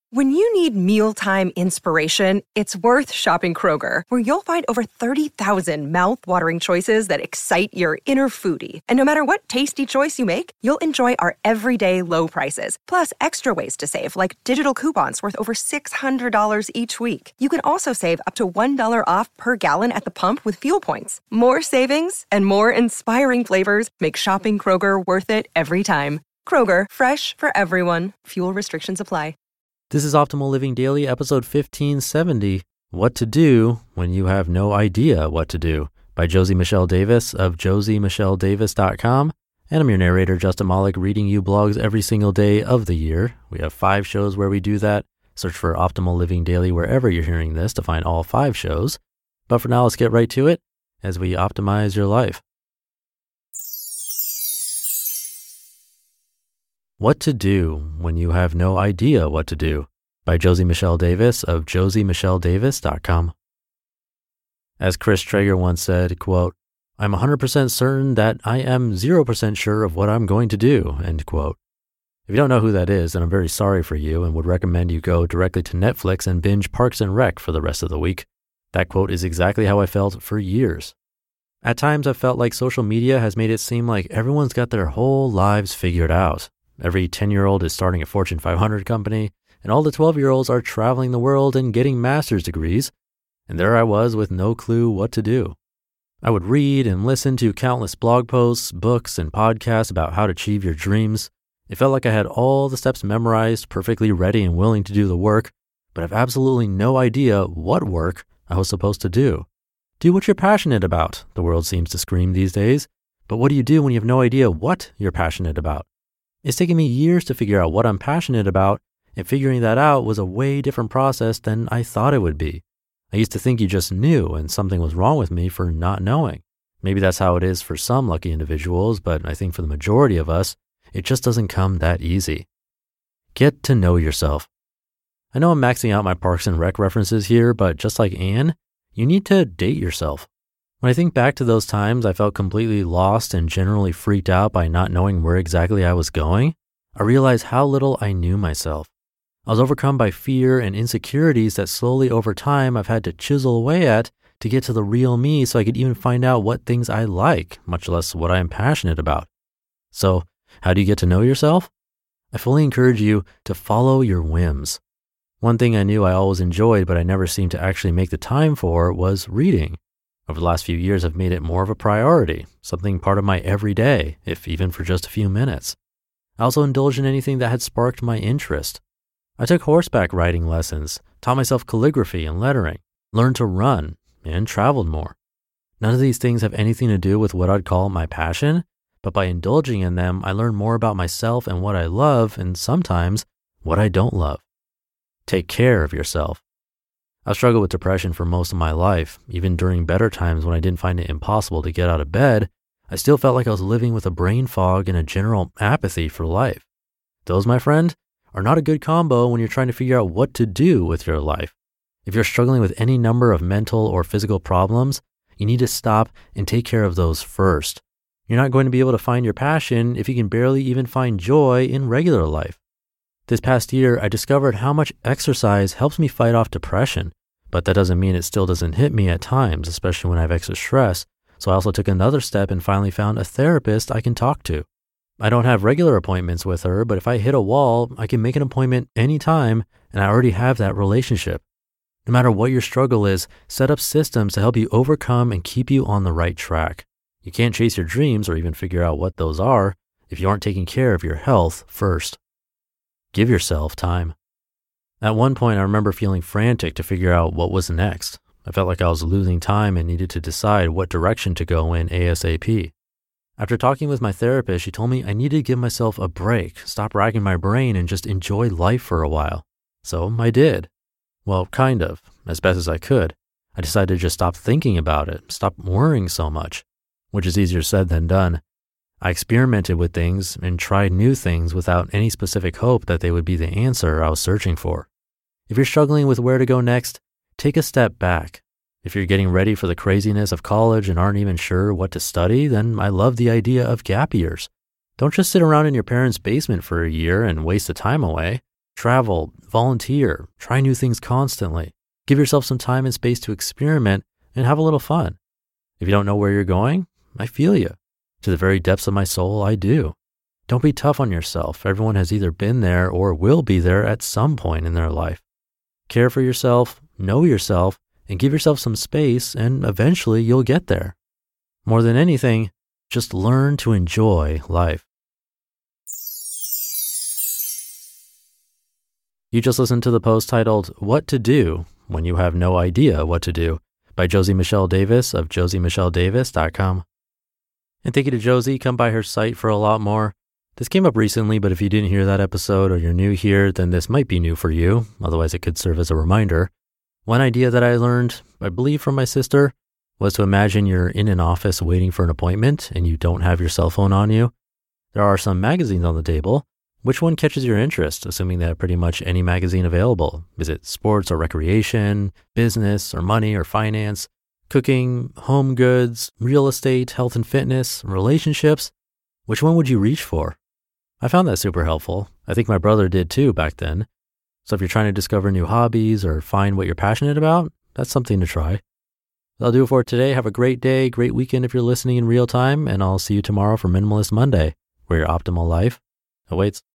When you need mealtime inspiration, it's worth shopping Kroger, where you'll find over 30,000 mouth-watering choices that excite your inner foodie. And no matter what tasty choice you make, you'll enjoy our everyday low prices, plus extra ways to save, like digital coupons worth over $600 each week. You can also save up to $1 off per gallon at the pump with fuel points. More savings and more inspiring flavors make shopping Kroger worth it every time. Kroger, fresh for everyone. Fuel restrictions apply. This is Optimal Living Daily, episode 1570, What to Do When You Have No Idea What to Do, by Josie Michelle Davis of josiemichelledavis.com. And I'm your narrator, Justin Malik, reading you blogs every single day of the year. We have 5 shows where we do that. Search for Optimal Living Daily wherever you're hearing this to find all 5 shows. But for now, let's get right to it as we optimize your life. What to Do When You Have No Idea What to Do, by Josie Michelle Davis of josiemichelledavis.com. As Chris Traeger once said, quote, "I'm 100% certain that I am 0% sure of what I'm going to do," end quote. If you don't know who that is, then I'm very sorry for you and would recommend you go directly to Netflix and binge Parks and Rec for the rest of the week. That quote is exactly how I felt for years. At times, I've felt like social media has made it seem like everyone's got their whole lives figured out. Every 10-year-old is starting a Fortune 500 company, and all the 12-year-olds are traveling the world and getting master's degrees. And there I was with no clue what to do. I would read and listen to countless blog posts, books, and podcasts about how to achieve your dreams. It felt like I had all the steps memorized, perfectly ready and willing to do the work, but I have absolutely no idea what work I was supposed to do. Do what you're passionate about, the world seems to scream these days. But what do you do when you have no idea what you're passionate about? It's taken me years to figure out what I'm passionate about, and figuring that out was a way different process than I thought it would be. I used to think you just knew and something was wrong with me for not knowing. Maybe that's how it is for some lucky individuals, but I think for the majority of us, it just doesn't come that easy. Get to know yourself. I know I'm maxing out my Parks and Rec references here, but just like Anne, you need to date yourself. When I think back to those times I felt completely lost and generally freaked out by not knowing where exactly I was going, I realized how little I knew myself. I was overcome by fear and insecurities that slowly over time I've had to chisel away at to get to the real me so I could even find out what things I like, much less what I am passionate about. So, how do you get to know yourself? I fully encourage you to follow your whims. One thing I knew I always enjoyed but I never seemed to actually make the time for was reading. Over the last few years, I've made it more of a priority, something part of my everyday, if even for just a few minutes. I also indulged in anything that had sparked my interest. I took horseback riding lessons, taught myself calligraphy and lettering, learned to run, and traveled more. None of these things have anything to do with what I'd call my passion, but by indulging in them, I learn more about myself and what I love, and sometimes what I don't love. Take care of yourself. I've struggled with depression for most of my life. Even during better times when I didn't find it impossible to get out of bed, I still felt like I was living with a brain fog and a general apathy for life. Those, my friend, are not a good combo when you're trying to figure out what to do with your life. If you're struggling with any number of mental or physical problems, you need to stop and take care of those first. You're not going to be able to find your passion if you can barely even find joy in regular life. This past year, I discovered how much exercise helps me fight off depression, but that doesn't mean it still doesn't hit me at times, especially when I have extra stress. So I also took another step and finally found a therapist I can talk to. I don't have regular appointments with her, but if I hit a wall, I can make an appointment anytime, and I already have that relationship. No matter what your struggle is, set up systems to help you overcome and keep you on the right track. You can't chase your dreams or even figure out what those are if you aren't taking care of your health first. Give yourself time. At one point, I remember feeling frantic to figure out what was next. I felt like I was losing time and needed to decide what direction to go in ASAP. After talking with my therapist, she told me I needed to give myself a break, stop racking my brain, and just enjoy life for a while. So I did. Well, kind of, as best as I could. I decided to just stop thinking about it, stop worrying so much, which is easier said than done. I experimented with things and tried new things without any specific hope that they would be the answer I was searching for. If you're struggling with where to go next, take a step back. If you're getting ready for the craziness of college and aren't even sure what to study, then I love the idea of gap years. Don't just sit around in your parents' basement for a year and waste the time away. Travel, volunteer, try new things constantly. Give yourself some time and space to experiment and have a little fun. If you don't know where you're going, I feel you. To the very depths of my soul, I do. Don't be tough on yourself. Everyone has either been there or will be there at some point in their life. Care for yourself, know yourself, and give yourself some space, and eventually you'll get there. More than anything, just learn to enjoy life. You just listened to the post titled, What to Do When You Have No Idea What to Do by Josie Michelle Davis of josiemichelledavis.com. And thank you to Josie. Come by her site for a lot more. This came up recently, but if you didn't hear that episode or you're new here, then this might be new for you. Otherwise, it could serve as a reminder. One idea that I learned, I believe from my sister, was to imagine you're in an office waiting for an appointment and you don't have your cell phone on you. There are some magazines on the table. Which one catches your interest, assuming they have pretty much any magazine available? Is it sports or recreation, business or money or finance, cooking, home goods, real estate, health and fitness, relationships? Which one would you reach for? I found that super helpful. I think my brother did too back then. So if you're trying to discover new hobbies or find what you're passionate about, that's something to try. That'll do it for today. Have a great day, great weekend if you're listening in real time, and I'll see you tomorrow for Minimalist Monday, where your optimal life awaits.